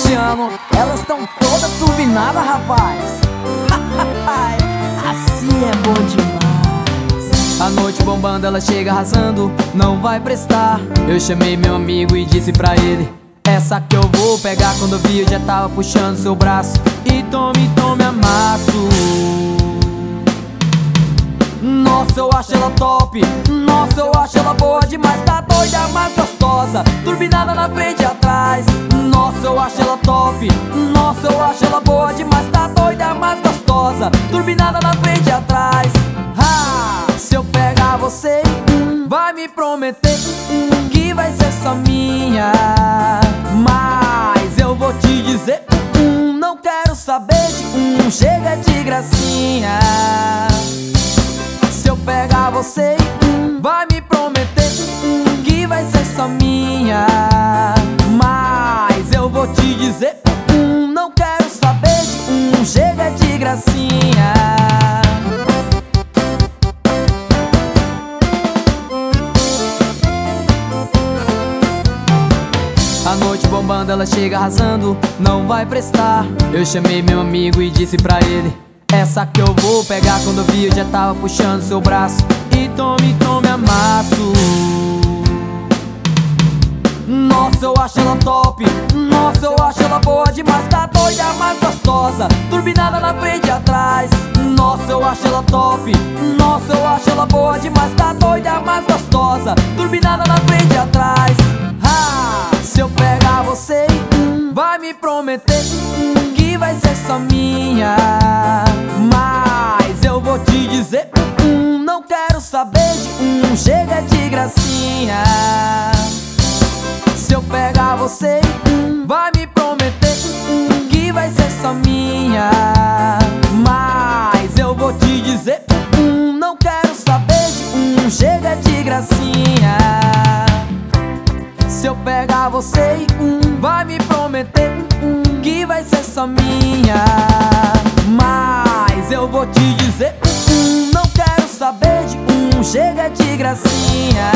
Cristiano, elas tão todas turbinadas, rapaz. Assim é bom demais. A noite bombando, ela chega arrasando, não vai prestar. Eu chamei meu amigo e disse pra ele: essa que eu vou pegar. Quando eu vi, eu já tava puxando seu braço. E tome, tome, amasso. Nossa, eu acho ela top. Nossa, eu acho ela boa demais. Tá doida, mais gostosa, turbinada na frente e atrás. Nossa, eu acho ela top. Nossa, eu acho ela boa demais. Tá doida, mais gostosa, turbinada na frente e atrás. Se eu pegar você, vai me prometer que vai ser só minha. Mas eu vou te dizer, não quero saber de chega de gracinha. Se eu pegar você, vai me prometer que vai ser só minha. Mas eu vou te dizer, não quero saber de chega de gracinha. A noite bombando, ela chega arrasando, não vai prestar. Eu chamei meu amigo e disse pra ele: essa que eu vou pegar. Quando eu vi, eu já tava puxando seu braço. E tome, tome, amasso. Nossa, eu acho ela top. Nossa, eu acho ela boa demais. Tá doida, mais gostosa, turbinada na frente e atrás. Nossa, eu acho ela top. Nossa, eu acho ela boa demais. Tá doida, mais gostosa, turbinada na frente e atrás. Se eu pegar você, vai me prometer que vai ser só minha. Mas eu vou te dizer, não quero saber de chega de gracinha. Se eu pegar você, vai me prometer que vai ser só minha. Mas eu vou te dizer, não quero saber de chega de gracinha. Se eu pegar você, vai me prometer que vai ser só minha. Mas eu vou te dizer, não quero saber de chega de gracinha.